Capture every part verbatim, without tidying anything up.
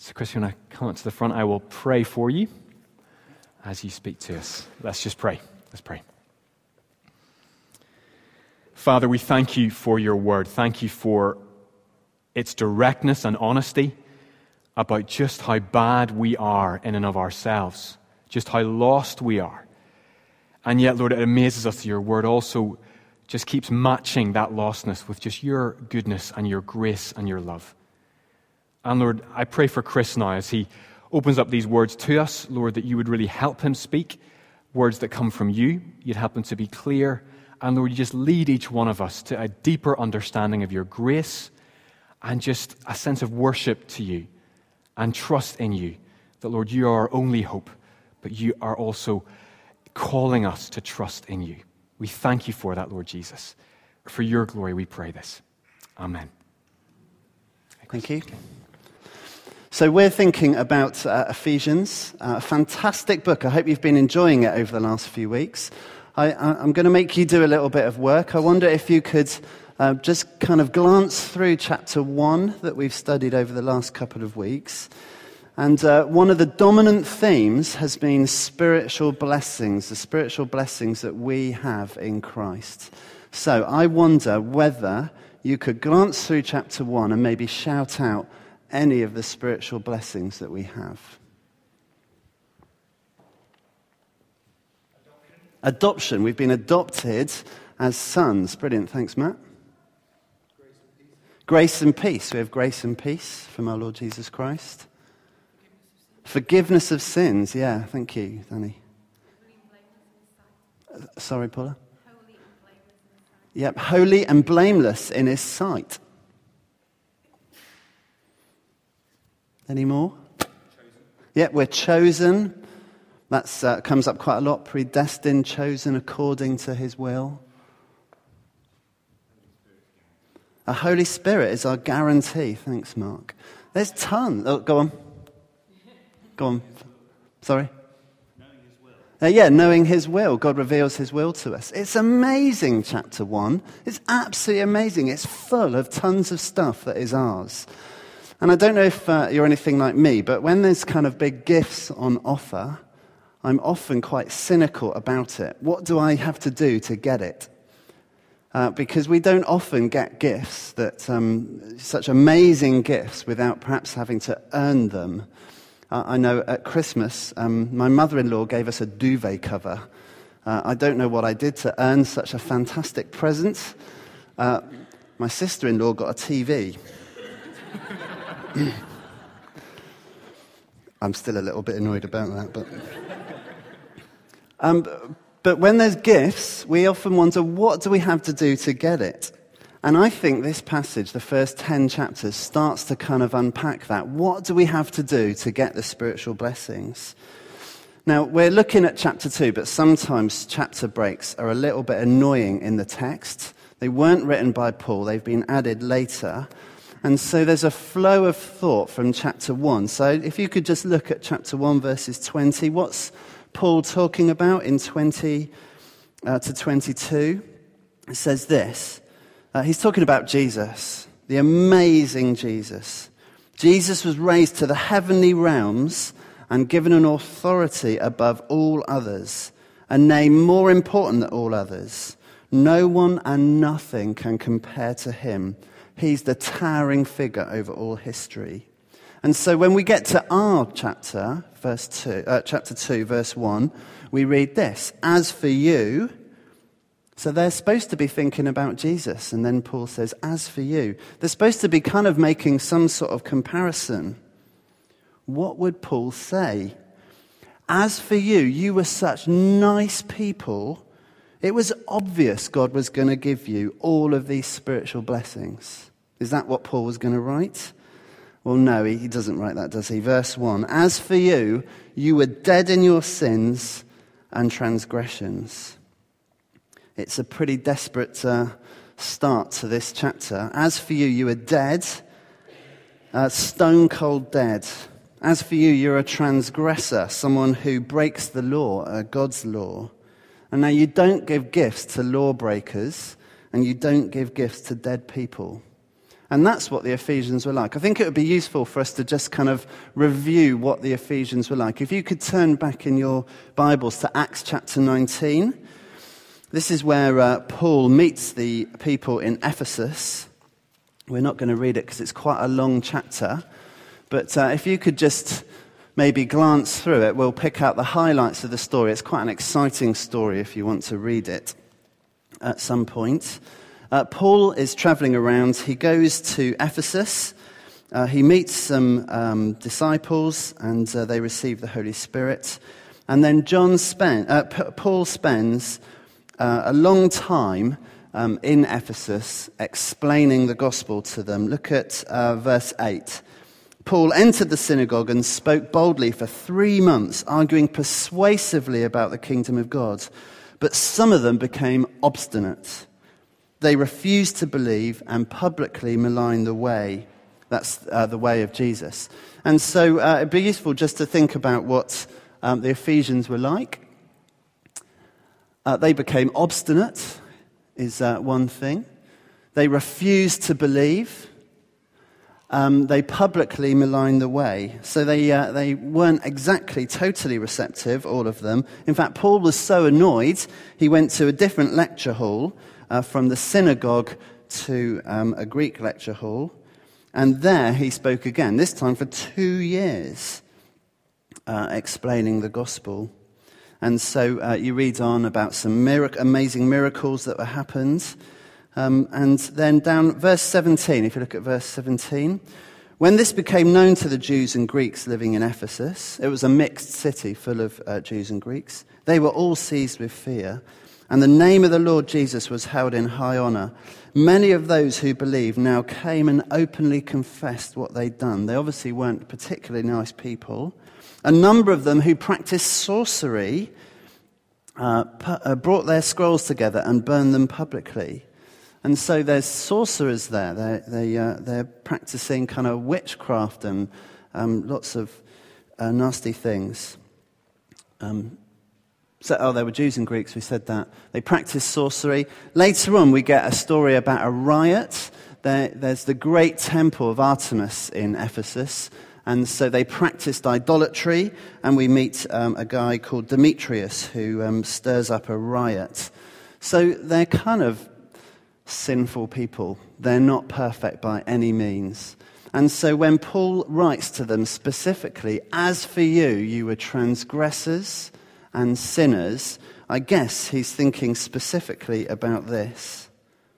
So Chris, you want to come up to the front? I will pray for you as you speak to us. Let's just pray. Let's pray. Father, we thank you for your word. Thank you for its directness and honesty about just how bad we are in and of ourselves, just how lost we are. And yet, Lord, it amazes us that your word also just keeps matching that lostness with just your goodness and your grace and your love. And Lord, I pray for Chris now as he opens up these words to us, Lord, that you would really help him speak words that come from you. You'd help him to be clear. And Lord, you just lead each one of us to a deeper understanding of your grace and just a sense of worship to you and trust in you. That, Lord, you are our only hope, but you are also calling us to trust in you. We thank you for that, Lord Jesus. For your glory, we pray this. Amen. Thank you. So we're thinking about uh, Ephesians, uh, a fantastic book. I hope you've been enjoying it over the last few weeks. I, I'm going to make you do a little bit of work. I wonder if you could uh, just kind of glance through chapter one that we've studied over the last couple of weeks. And uh, one of the dominant themes has been spiritual blessings, the spiritual blessings that we have in Christ. So I wonder whether you could glance through chapter one and maybe shout out any of the spiritual blessings that we have. Adoption. Adoption. We've been adopted as sons. Brilliant. Thanks, Matt. Grace and peace. Grace and peace. We have grace and peace from our Lord Jesus Christ. Forgiveness of sins. Yeah, thank you, Danny. Uh, sorry, Paula? Holy and blameless in his sight. Yep, holy and blameless in his sight. Any more? Chosen. Yep, we're chosen. That uh, comes up quite a lot. Predestined, chosen according to his will. A Holy Spirit is our guarantee. Thanks, Mark. There's tons. Oh, go on. Go on. Sorry? Knowing his will. Uh, yeah, knowing his will. God reveals his will to us. It's amazing, chapter one. It's absolutely amazing. It's full of tons of stuff that is ours. And I don't know if uh, you're anything like me, but when there's kind of big gifts on offer, I'm often quite cynical about it. What do I have to do to get it? Uh, because we don't often get gifts, that um, such amazing gifts, without perhaps having to earn them. Uh, I know at Christmas, um, my mother-in-law gave us a duvet cover. Uh, I don't know what I did to earn such a fantastic present. Uh, my sister-in-law got a T V. I'm still a little bit annoyed about that, but... Um, but when there's gifts, we often wonder, what do we have to do to get it? And I think this passage, the first ten chapters, starts to kind of unpack that. What do we have to do to get the spiritual blessings? Now, we're looking at chapter two, but sometimes chapter breaks are a little bit annoying in the text. They weren't written by Paul, they've been added later. And so there's a flow of thought from chapter one. So if you could just look at chapter one, verses twenty, what's Paul talking about in twenty uh, to twenty-two? It says this. Uh, he's talking about Jesus, the amazing Jesus. Jesus was raised to the heavenly realms and given an authority above all others, a name more important than all others. No one and nothing can compare to him. He's the towering figure over all history. And so when we get to our chapter, verse two, uh, chapter two, verse one, we read this: "As for you," so they're supposed to be thinking about Jesus, and then Paul says, "As for you." They're supposed to be kind of making some sort of comparison. What would Paul say? As for you, you were such nice people. It was obvious God was going to give you all of these spiritual blessings. Is that what Paul was going to write? Well, no, he doesn't write that, does he? Verse one, "As for you, you were dead in your sins and transgressions." It's a pretty desperate uh, start to this chapter. As for you, you were dead, uh, stone cold dead. As for you, you're a transgressor, someone who breaks the law, uh, God's law. And now you don't give gifts to lawbreakers, and you don't give gifts to dead people. And that's what the Ephesians were like. I think it would be useful for us to just kind of review what the Ephesians were like. If you could turn back in your Bibles to Acts chapter nineteen. This is where uh, Paul meets the people in Ephesus. We're not going to read it because it's quite a long chapter. But uh, if you could just maybe glance through it, we'll pick out the highlights of the story. It's quite an exciting story if you want to read it at some point. Uh, Paul is traveling around. He goes to Ephesus. Uh, he meets some um, disciples, and uh, they receive the Holy Spirit. And then John spend, uh, P- Paul spends uh, a long time um, in Ephesus explaining the gospel to them. Look at uh, verse eight. Paul entered the synagogue and spoke boldly for three months, arguing persuasively about the kingdom of God. But some of them became obstinate. They refused to believe and publicly maligned the way. That's uh, the way of Jesus. And so uh, it'd be useful just to think about what um, the Ephesians were like. Uh, they became obstinate, is uh, one thing. They refused to believe. Um, they publicly maligned the way. So they uh, they weren't exactly totally receptive, all of them. In fact, Paul was so annoyed, he went to a different lecture hall, Uh, from the synagogue to um, a Greek lecture hall. And there he spoke again, this time for two years, uh, explaining the gospel. And so uh, you read on about some mirac- amazing miracles that were happened. Um, and then down verse seventeen, if you look at verse seventeen. When this became known to the Jews and Greeks living in Ephesus, it was a mixed city full of uh, Jews and Greeks, they were all seized with fear. And the name of the Lord Jesus was held in high honor. Many of those who believed now came and openly confessed what they'd done. They obviously weren't particularly nice people. A number of them who practiced sorcery uh, pu- uh, brought their scrolls together and burned them publicly. And so there's sorcerers there. They're, they, uh, they're practicing kind of witchcraft and um, lots of uh, nasty things. Um So, oh, they were Jews and Greeks, we said that. They practiced sorcery. Later on, we get a story about a riot. There, there's the great temple of Artemis in Ephesus. And so they practiced idolatry. And we meet um, a guy called Demetrius who um, stirs up a riot. So they're kind of sinful people. They're not perfect by any means. And so when Paul writes to them specifically, as for you, you were transgressors and sinners, I guess he's thinking specifically about this.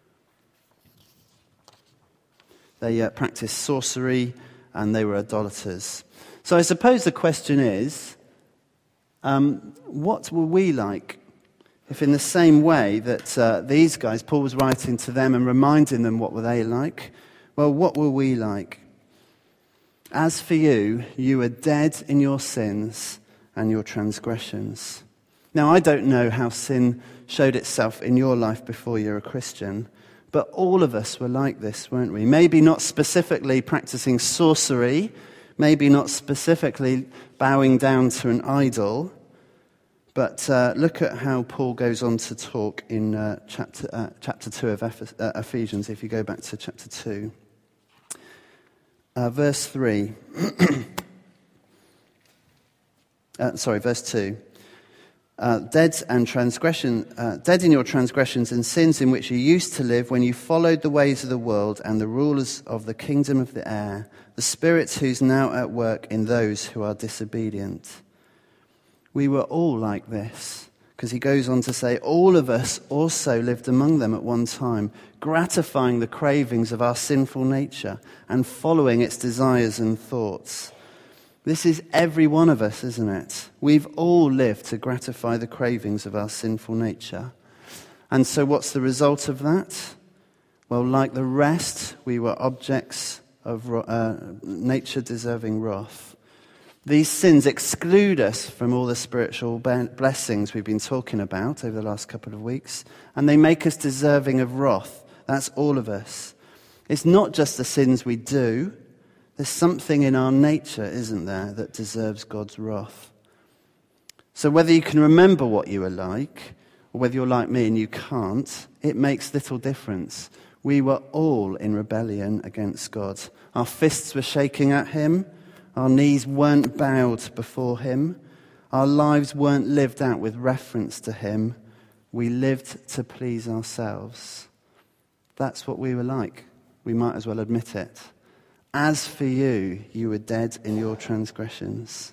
They uh, practiced sorcery and they were idolaters. So I suppose the question is, um, what were we like if in the same way that uh, these guys, Paul was writing to them and reminding them what were they like? Well, what were we like? As for you, you were dead in your sins and your transgressions. Now, I don't know how sin showed itself in your life before you're a Christian, but all of us were like this, weren't we? Maybe not specifically practicing sorcery, maybe not specifically bowing down to an idol, but uh, look at how Paul goes on to talk in uh, chapter uh, chapter two of Ephes- uh, Ephesians, if you go back to chapter two. Uh, verse three. Uh, sorry, verse two. Uh, dead and transgression, uh, dead in your transgressions and sins in which you used to live when you followed the ways of the world and the rulers of the kingdom of the air, the spirits who's now at work in those who are disobedient. We were all like this, because he goes on to say, all of us also lived among them at one time, gratifying the cravings of our sinful nature and following its desires and thoughts. This is every one of us, isn't it? We've all lived to gratify the cravings of our sinful nature. And so what's the result of that? Well, like the rest, we were objects of uh, nature deserving wrath. These sins exclude us from all the spiritual blessings we've been talking about over the last couple of weeks, and they make us deserving of wrath. That's all of us. It's not just the sins we do. There's something in our nature, isn't there, that deserves God's wrath. So whether you can remember what you were like, or whether you're like me and you can't, it makes little difference. We were all in rebellion against God. Our fists were shaking at him. Our knees weren't bowed before him. Our lives weren't lived out with reference to him. We lived to please ourselves. That's what we were like. We might as well admit it. As for you, you were dead in your transgressions.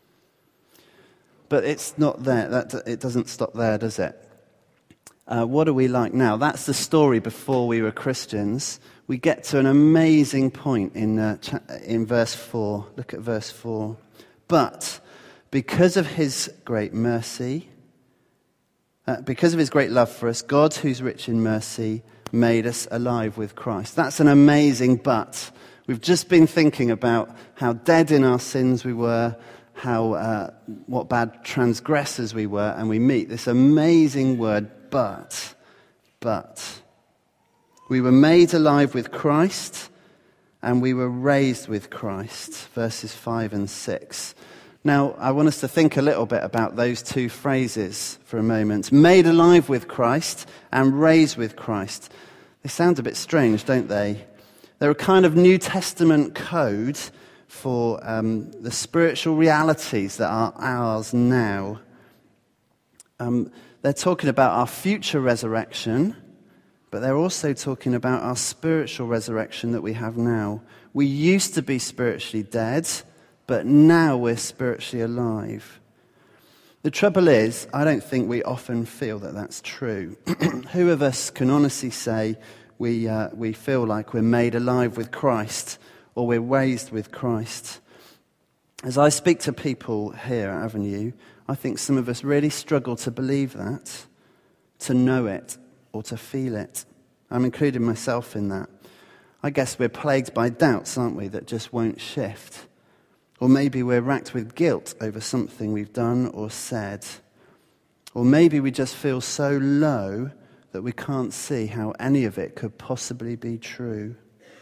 But it's not there. That, it doesn't stop there, does it? Uh, what are we like now? That's the story before we were Christians. We get to an amazing point in, uh, in verse four. Look at verse four. But because of his great mercy, uh, because of his great love for us, God, who's rich in mercy, made us alive with Christ. That's an amazing but. We've just been thinking about how dead in our sins we were, how uh, what bad transgressors we were, and we meet this amazing word, but. But. We were made alive with Christ, and we were raised with Christ, verses five and six. Now, I want us to think a little bit about those two phrases for a moment. Made alive with Christ and raised with Christ. They sound a bit strange, don't they? They're a kind of New Testament code for um, the spiritual realities that are ours now. Um, they're talking about our future resurrection, but they're also talking about our spiritual resurrection that we have now. We used to be spiritually dead, but now we're spiritually alive. The trouble is, I don't think we often feel that that's true. Who of us can honestly say we uh, we feel like we're made alive with Christ or we're raised with Christ? As I speak to people here at Avenue, I think some of us really struggle to believe that, to know it, or to feel it. I'm including myself in that. I guess we're plagued by doubts, aren't we, that just won't shift. Or maybe we're racked with guilt over something we've done or said. Or maybe we just feel so low that we can't see how any of it could possibly be true.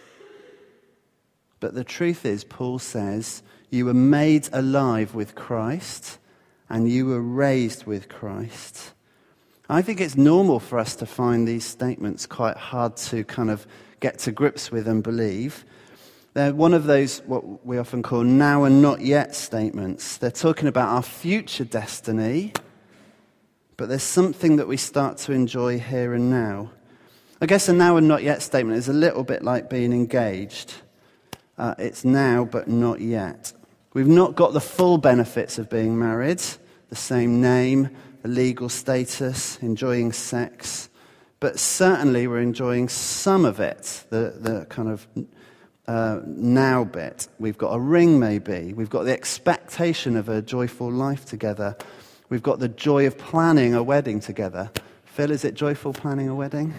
But the truth is, Paul says, you were made alive with Christ and you were raised with Christ. I think it's normal for us to find these statements quite hard to kind of get to grips with and believe. They're one of those, what we often call now and not yet statements. They're talking about our future destiny, but there's something that we start to enjoy here and now. I guess a now and not yet statement is a little bit like being engaged. Uh, it's now, but not yet. We've not got the full benefits of being married, the same name, the legal status, enjoying sex, but certainly we're enjoying some of it, the, the kind of uh, now bit. We've got a ring maybe, we've got the expectation of a joyful life together, we've got the joy of planning a wedding together. Phil, is it joyful planning a wedding?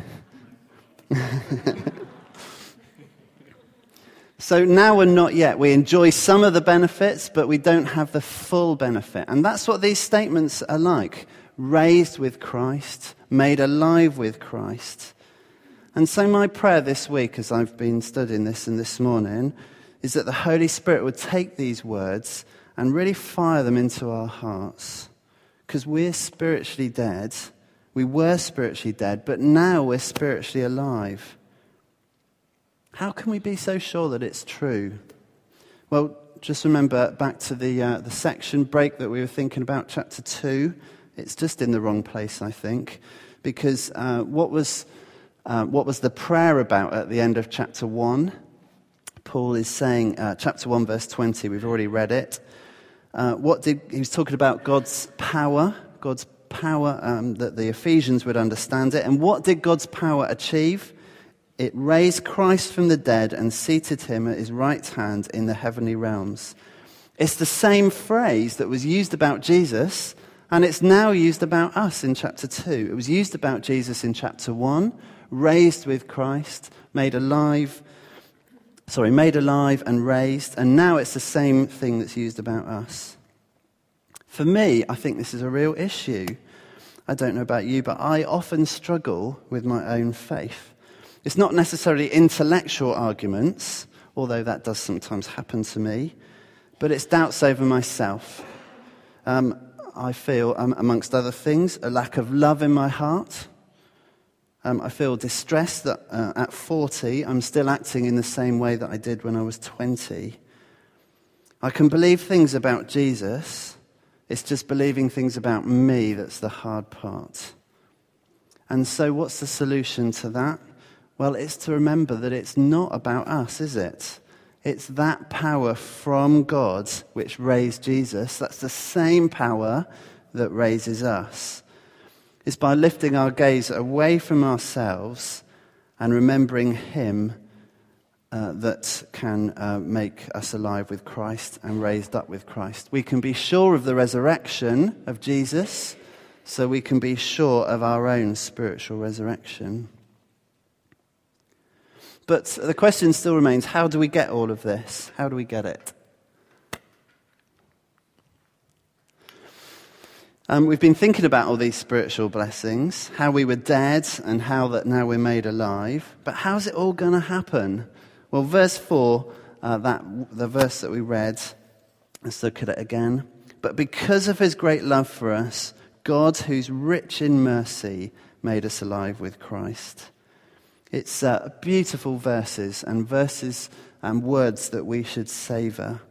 So now and not yet. We enjoy some of the benefits, but we don't have the full benefit. And that's what these statements are like. Raised with Christ, made alive with Christ. And so my prayer this week, as I've been studying this and this morning, is that the Holy Spirit would take these words and really fire them into our hearts. Because we're spiritually dead. We were spiritually dead, but now we're spiritually alive. How can we be so sure that it's true? Well, just remember back to the uh, the section break that we were thinking about, chapter two. It's just in the wrong place, I think, because uh, what was uh, what was the prayer about at the end of chapter one? Paul is saying, uh, chapter one, verse twenty. We've already read it. Uh, what did he was talking about? God's power, God's power um, that the Ephesians would understand it. And what did God's power achieve? It raised Christ from the dead and seated him at his right hand in the heavenly realms. It's the same phrase that was used about Jesus, and it's now used about us in chapter two. It was used about Jesus in chapter one, raised with Christ, made alive, sorry, made alive and raised, and now it's the same thing that's used about us. For me, I think this is a real issue. I don't know about you, but I often struggle with my own faith. It's not necessarily intellectual arguments, although that does sometimes happen to me, but it's doubts over myself. Um, I feel, um, amongst other things, a lack of love in my heart. Um, I feel distressed that uh, at forty, I'm still acting in the same way that I did when I was twenty. I can believe things about Jesus. It's just believing things about me that's the hard part. And so what's the solution to that? Well, it's to remember that it's not about us, is it? It's that power from God which raised Jesus. That's the same power that raises us. It's by lifting our gaze away from ourselves and remembering him uh, that can uh, make us alive with Christ and raised up with Christ. We can be sure of the resurrection of Jesus, so we can be sure of our own spiritual resurrection. But the question still remains, how do we get all of this? How do we get it? Um, we've been thinking about all these spiritual blessings, how we were dead and how that now we're made alive. But how's it all going to happen? Well, verse four, uh, that the verse that we read, let's look at it again. But because of his great love for us, God, who's rich in mercy, made us alive with Christ. It's uh, beautiful verses and verses and words that we should savour.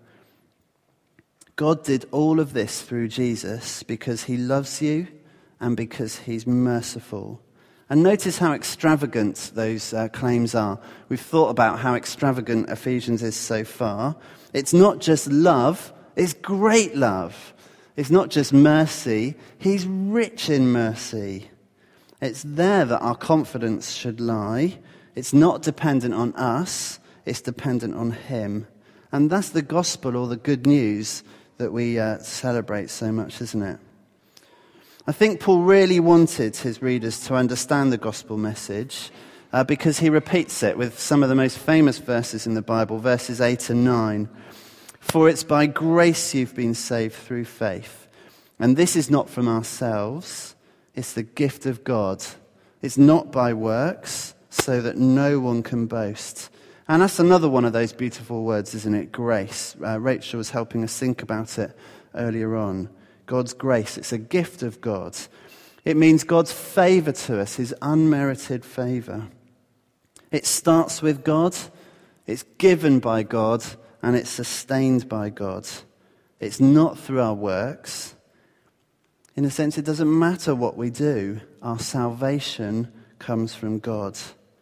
God did all of this through Jesus because he loves you and because he's merciful. And notice how extravagant those uh, claims are. We've thought about how extravagant Ephesians is so far. It's not just love, it's great love. It's not just mercy, he's rich in mercy. It's there that our confidence should lie. It's not dependent on us, it's dependent on him. And that's the gospel or the good news that we uh, celebrate so much, isn't it? I think Paul really wanted his readers to understand the gospel message uh, because he repeats it with some of the most famous verses in the Bible, verses eight and nine. For it's by grace you've been saved through faith. And this is not from ourselves, it's the gift of God. It's not by works, so that no one can boast. And that's another one of those beautiful words, isn't it? Grace. Uh, Rachel was helping us think about it earlier on. God's grace, it's a gift of God. It means God's favour to us, his unmerited favour. It starts with God, it's given by God, and it's sustained by God. It's not through our works. In a sense, it doesn't matter what we do. Our salvation comes from God.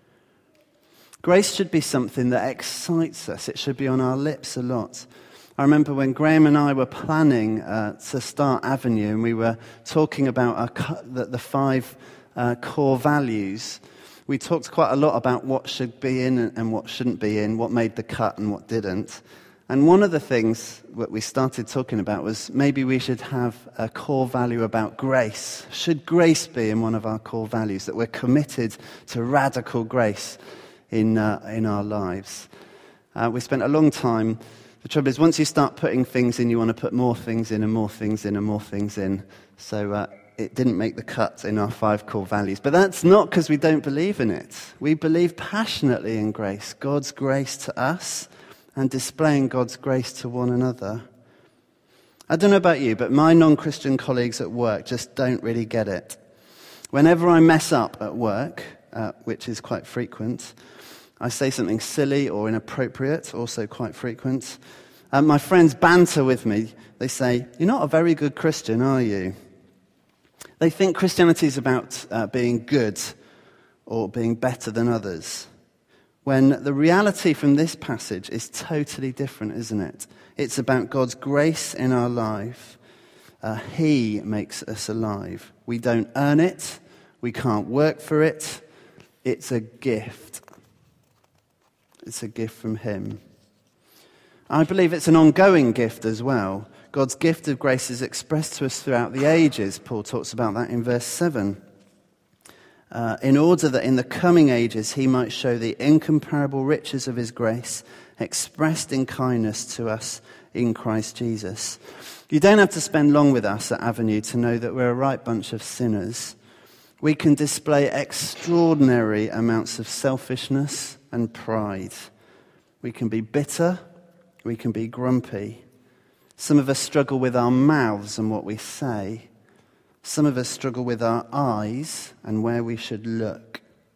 Grace should be something that excites us. It should be on our lips a lot. I remember when Graham and I were planning uh, to start Avenue, and we were talking about our, the, the five uh, core values. We talked quite a lot about what should be in and, and what shouldn't be in, what made the cut and what didn't. And one of the things that we started talking about was maybe we should have a core value about grace. Should grace be in one of our core values, that we're committed to radical grace in uh, in our lives? Uh, we spent a long time. The trouble is, once you start putting things in, you want to put more things in and more things in and more things in. So uh, it didn't make the cut in our five core values. But that's not because we don't believe in it. We believe passionately in grace, God's grace to us, and displaying God's grace to one another. I don't know about you, but my non-Christian colleagues at work just don't really get it. Whenever I mess up at work, uh, which is quite frequent, I say something silly or inappropriate, also quite frequent. Um, my friends banter with me. They say, "You're not a very good Christian, are you?" They think Christianity is about uh, being good or being better than others, when the reality from this passage is totally different, isn't it? It's about God's grace in our life. Uh, he makes us alive. We don't earn it. We can't work for it. It's a gift. It's a gift from him. I believe it's an ongoing gift as well. God's gift of grace is expressed to us throughout the ages. Paul talks about that in verse seven. Uh, in order that in the coming ages he might show the incomparable riches of his grace expressed in kindness to us in Christ Jesus. You don't have to spend long with us at Avenue to know that we're a right bunch of sinners. We can display extraordinary amounts of selfishness and pride. We can be bitter, we can be grumpy. Some of us struggle with our mouths and what we say. Some of us struggle with our eyes and where we should look.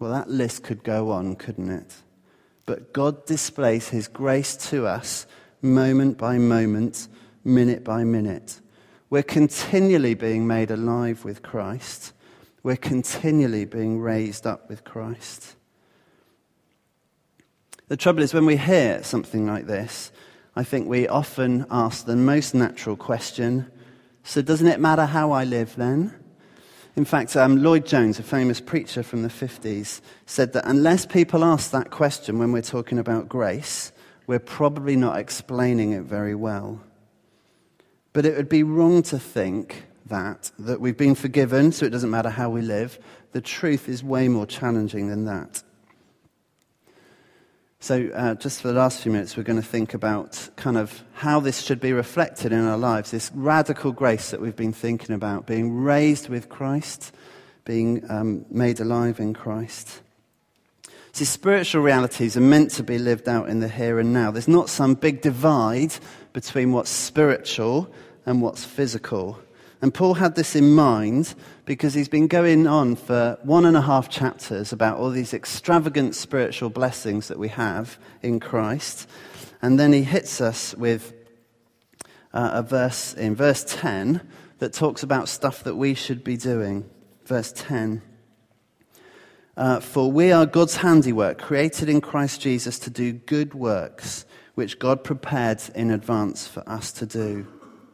Well, that list could go on, couldn't it? But God displays his grace to us moment by moment, minute by minute. We're continually being made alive with Christ. We're continually being raised up with Christ. The trouble is, when we hear something like this, I think we often ask the most natural question, so doesn't it matter how I live then? In fact, um, Lloyd Jones, a famous preacher from the fifties, said that unless people ask that question when we're talking about grace, we're probably not explaining it very well. But it would be wrong to think that, that we've been forgiven, so it doesn't matter how we live. The truth is way more challenging than that. So uh, just for the last few minutes, we're going to think about kind of how this should be reflected in our lives, this radical grace that we've been thinking about, being raised with Christ, being um, made alive in Christ. See, spiritual realities are meant to be lived out in the here and now. There's not some big divide between what's spiritual and what's physical. And Paul had this in mind because he's been going on for one and a half chapters about all these extravagant spiritual blessings that we have in Christ. And then he hits us with uh, a verse in verse ten that talks about stuff that we should be doing. Verse ten. Uh, For we are God's handiwork, created in Christ Jesus to do good works, which God prepared in advance for us to do.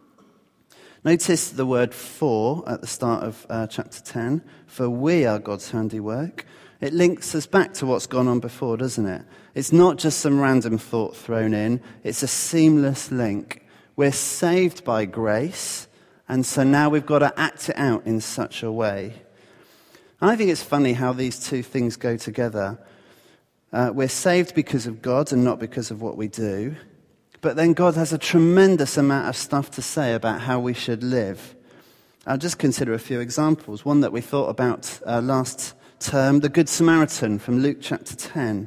Notice the word for at the start of uh, chapter ten. For we are God's handiwork. It links us back to what's gone on before, doesn't it? It's not just some random thought thrown in. It's a seamless link. We're saved by grace, and so now we've got to act it out in such a way. And I think it's funny how these two things go together. Uh, we're saved because of God and not because of what we do. But then God has a tremendous amount of stuff to say about how we should live. I'll just consider a few examples. One that we thought about uh, last term, the Good Samaritan from Luke chapter ten.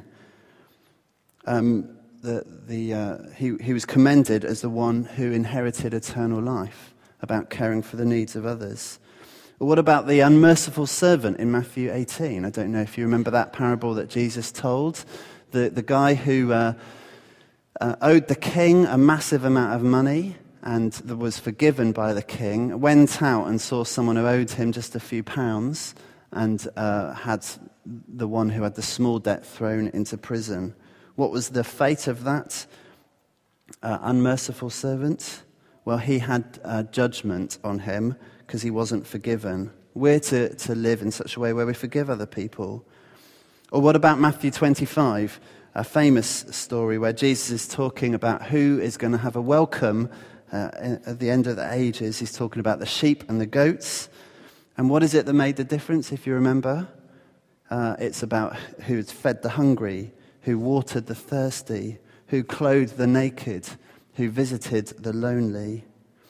Um, the, the, uh, he, he was commended as the one who inherited eternal life, about caring for the needs of others. Or what about the unmerciful servant in Matthew eighteen? I don't know if you remember that parable that Jesus told. The, the guy who... Uh, Uh, owed the king a massive amount of money and was forgiven by the king, went out and saw someone who owed him just a few pounds and uh, had the one who had the small debt thrown into prison. What was the fate of that uh, unmerciful servant? Well, he had uh, judgment on him because he wasn't forgiven. We're to, to live in such a way where we forgive other people. Or what about Matthew twenty-five? A famous story where Jesus is talking about who is going to have a welcome uh, at the end of the ages. He's talking about the sheep and the goats. And what is it that made the difference, if you remember? Uh, it's about who has fed the hungry, who watered the thirsty, who clothed the naked, who visited the lonely.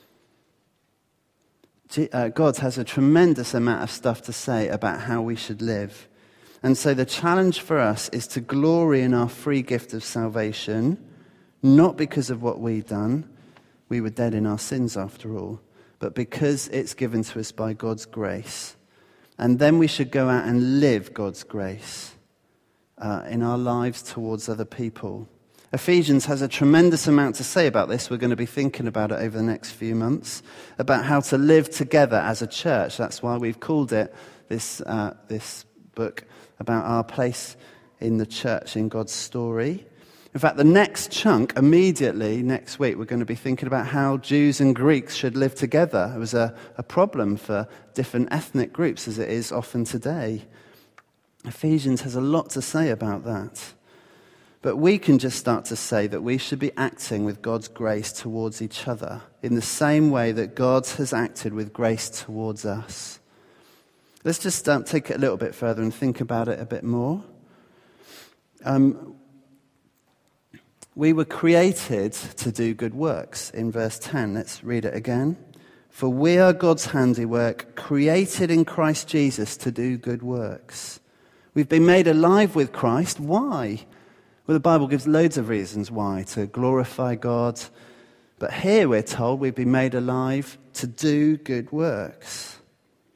Uh, God has a tremendous amount of stuff to say about how we should live. And so the challenge for us is to glory in our free gift of salvation, not because of what we've done. We were dead in our sins after all, but because it's given to us by God's grace. And then we should go out and live God's grace uh, in our lives towards other people. Ephesians has a tremendous amount to say about this. We're going to be thinking about it over the next few months, about how to live together as a church. That's why we've called it this uh, this book about our place in the church, in God's story. In fact, the next chunk, immediately next week, we're going to be thinking about how Jews and Greeks should live together. It was a, a problem for different ethnic groups, as it is often today. Ephesians has a lot to say about that. But we can just start to say that we should be acting with God's grace towards each other in the same way that God has acted with grace towards us. Let's just um, take it a little bit further and think about it a bit more. Um, we were created to do good works in verse ten. Let's read it again. For we are God's handiwork, created in Christ Jesus to do good works. We've been made alive with Christ. Why? Well, the Bible gives loads of reasons why. To glorify God. But here we're told we've been made alive to do good works.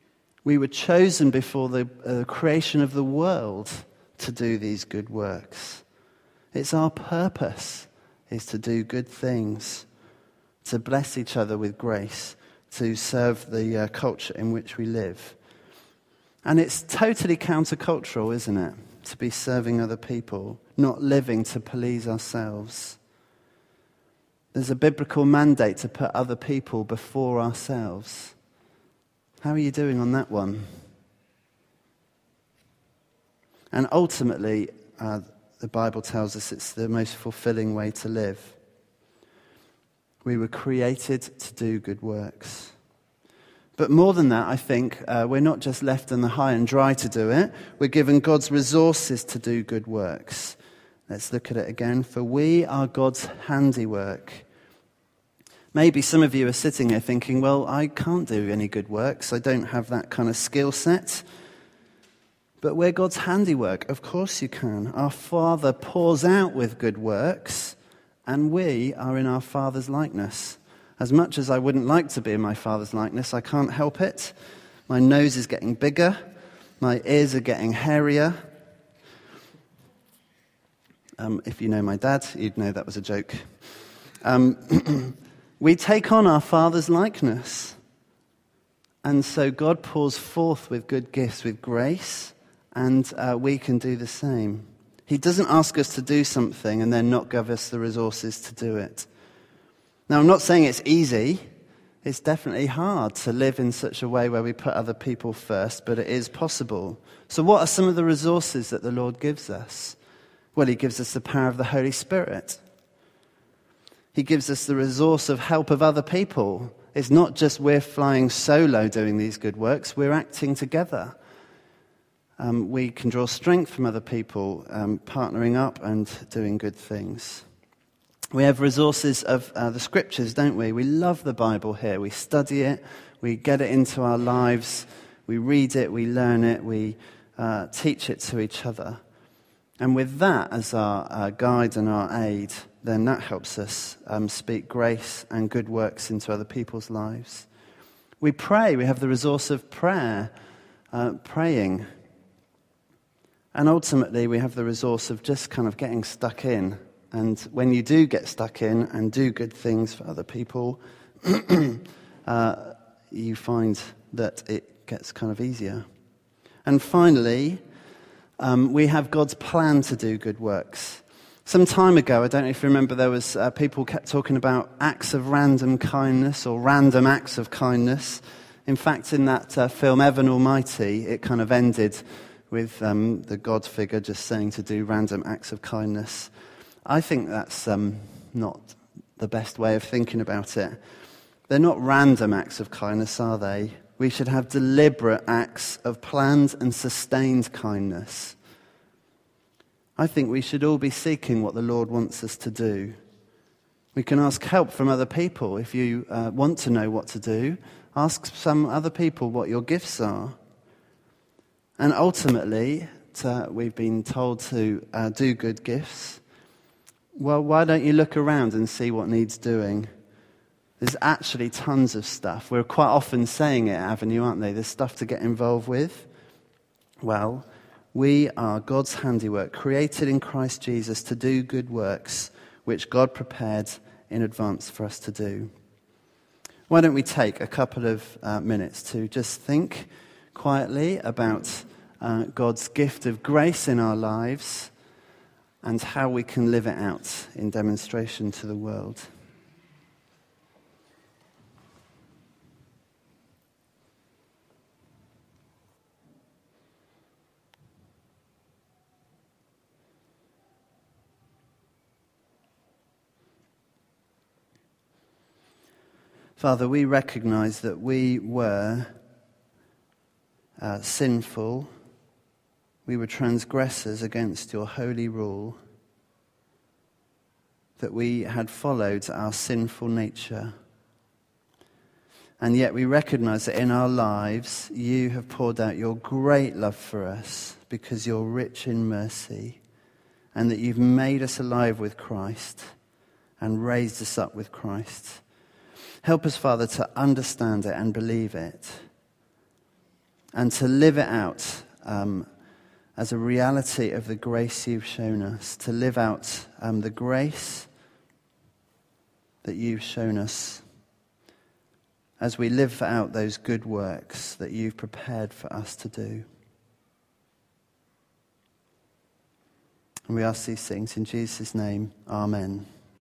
We were chosen before the uh, creation of the world to do these good works. It's our purpose is to do good things, to bless each other with grace, to serve the uh, culture in which we live. And it's totally countercultural, isn't it? To be serving other people, not living to please ourselves. There's a biblical mandate to put other people before ourselves. How are you doing on that one? And ultimately, uh, the Bible tells us it's the most fulfilling way to live. We were created to do good works. But more than that, I think, uh, we're not just left on the high and dry to do it. We're given God's resources to do good works. Let's look at it again. For we are God's handiwork. Maybe some of you are sitting here thinking, well, I can't do any good works. I don't have that kind of skill set. But we're God's handiwork. Of course you can. Our Father pours out with good works, and we are in our Father's likeness. As much as I wouldn't like to be in my Father's likeness, I can't help it. My nose is getting bigger. My ears are getting hairier. Um, if you know my dad, you'd know that was a joke. Um, we take on our Father's likeness. And so God pours forth with good gifts, with grace, and uh, we can do the same. He doesn't ask us to do something and then not give us the resources to do it. Now, I'm not saying it's easy. It's definitely hard to live in such a way where we put other people first, but it is possible. So what are some of the resources that the Lord gives us? Well, he gives us the power of the Holy Spirit. He gives us the resource of help of other people. It's not just we're flying solo doing these good works, we're acting together. Um, we can draw strength from other people, um, partnering up and doing good things. We have resources of uh, the scriptures, don't we? We love the Bible here. We study it, we get it into our lives, we read it, we learn it, we uh, teach it to each other. And with that as our uh, guide and our aid, then that helps us um, speak grace and good works into other people's lives. We pray. We have the resource of prayer, uh, praying. And ultimately, we have the resource of just kind of getting stuck in. And when you do get stuck in and do good things for other people, uh, you find that it gets kind of easier. And finally, um, we have God's plan to do good works. Some time ago, I don't know if you remember, there was uh, people kept talking about acts of random kindness or random acts of kindness. In fact, in that uh, film Evan Almighty, it kind of ended with um, the God figure just saying to do random acts of kindness. I think that's um, not the best way of thinking about it. They're not random acts of kindness, are they? We should have deliberate acts of planned and sustained kindness. I think we should all be seeking what the Lord wants us to do. We can ask help from other people. If you uh, want to know what to do, ask some other people what your gifts are. And ultimately, to, we've been told to uh, do good gifts. Well, why don't you look around and see what needs doing? There's actually tons of stuff. We're quite often saying it at Avenue, aren't they? There's stuff to get involved with. Well, we are God's handiwork, created in Christ Jesus to do good works, which God prepared in advance for us to do. Why don't we take a couple of uh, minutes to just think quietly about uh, God's gift of grace in our lives and how we can live it out in demonstration to the world. Father, we recognize that we were uh, sinful. We were transgressors against your holy rule, that we had followed our sinful nature. And yet we recognize that in our lives, you have poured out your great love for us because you're rich in mercy, and that you've made us alive with Christ and raised us up with Christ. Help us, Father, to understand it and believe it. and to live it out um, as a reality of the grace you've shown us, to live out um, the grace that you've shown us as we live out those good works that you've prepared for us to do. And we ask these things in Jesus' name. Amen.